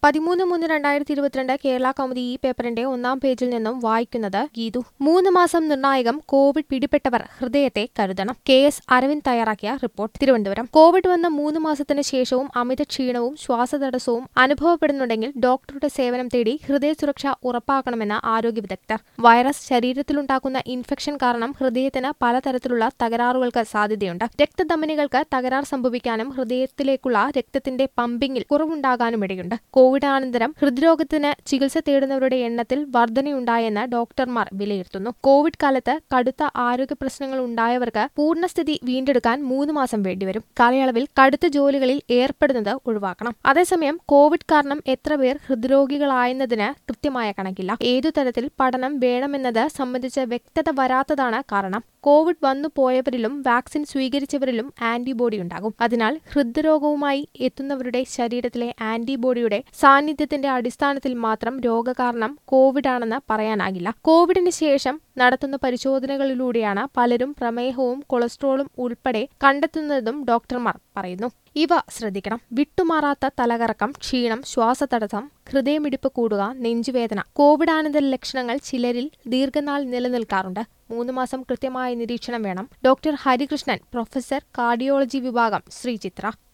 13/3/2022 കേരള കൗമുദി ഈ പേപ്പറിന്റെ ഒന്നാം പേജിൽ നിന്നും വായിക്കുന്നത് ഗീതു. 3 മാസം നിർണായകം. കോവിഡ് പിടിപെട്ടവർ ഹൃദയത്തെ കരുതണം. KS അരവിന്ദ് തയ്യാറാക്കിയ റിപ്പോർട്ട്. തിരുവനന്തപുരം. കോവിഡ് വന്ന 3 മാസത്തിന് ശേഷവും അമിത ക്ഷീണവും ശ്വാസതടസ്സവും അനുഭവപ്പെടുന്നുണ്ടെങ്കിൽ ഡോക്ടറുടെ സേവനം തേടി ഹൃദയ സുരക്ഷ ഉറപ്പാക്കണമെന്ന് ആരോഗ്യ വിദഗ്ധർ. വൈറസ് ശരീരത്തിലുണ്ടാക്കുന്ന ഇൻഫെക്ഷൻ കാരണം ഹൃദയത്തിന് പലതരത്തിലുള്ള തകരാറുകൾക്ക് സാധ്യതയുണ്ട്. രക്തധമനികൾക്ക് തകരാർ സംഭവിക്കാനും ഹൃദയത്തിലേക്കുള്ള രക്തത്തിന്റെ പമ്പിങ്ങിൽ കുറവുണ്ടാകാനും ഇടയുണ്ട്. കോവിഡാനന്തരം ഹൃദ്രോഗത്തിന് ചികിത്സ തേടുന്നവരുടെ എണ്ണത്തിൽ വർധനയുണ്ടായെന്ന് ഡോക്ടർമാർ വിലയിരുത്തുന്നു. കോവിഡ് കാലത്ത് കടുത്ത ആരോഗ്യ പ്രശ്നങ്ങൾ ഉണ്ടായവർക്ക് പൂർണ്ണസ്ഥിതി വീണ്ടെടുക്കാൻ 3 മാസം വേണ്ടിവരും. കാലയളവിൽ കടുത്ത ജോലികളിൽ ഏർപ്പെടുന്നത് ഒഴിവാക്കണം. അതേസമയം കോവിഡ് കാരണം എത്ര പേർ ഹൃദ്രോഗികളായെന്നതിന് കൃത്യമായ കണക്കില്ല. ഏതു തരത്തിൽ പഠനം വേണമെന്നത് സംബന്ധിച്ച് വ്യക്തത വരാത്തതാണ് കാരണം. കോവിഡ് വന്നു പോയവരിലും വാക്സിൻ സ്വീകരിച്ചവരിലും ആന്റിബോഡി ഉണ്ടാകും. അതിനാൽ ഹൃദ്രോഗവുമായി എത്തുന്നവരുടെ ശരീരത്തിലെ ആന്റിബോഡിയുടെ സാന്നിധ്യത്തിന്റെ അടിസ്ഥാനത്തിൽ മാത്രം രോഗകാരണം കോവിഡാണെന്ന് പറയാനാകില്ല. കോവിഡിന് ശേഷം നടത്തുന്ന പരിശോധനകളിലൂടെയാണ് പലരും പ്രമേഹവും കൊളസ്ട്രോളും ഉൾപ്പെടെ കണ്ടെത്തുന്നതെന്നും ഡോക്ടർമാർ പറയുന്നു. ഇവ ശ്രദ്ധിക്കണം. വിട്ടുമാറാത്ത തലകറക്കം, ക്ഷീണം, ശ്വാസതടസ്സം, ഹൃദയമിടിപ്പ് കൂടുക, നെഞ്ചുവേദന. കോവിഡാനന്തര ലക്ഷണങ്ങൾ ചിലരിൽ ദീർഘനാൾ നിലനിൽക്കാറുണ്ട്. 3 മാസം കൃത്യമായ നിരീക്ഷണം വേണം. ഡോക്ടർ ഹരികൃഷ്ണൻ, പ്രൊഫസർ, കാർഡിയോളജി വിഭാഗം, ശ്രീചിത്ര.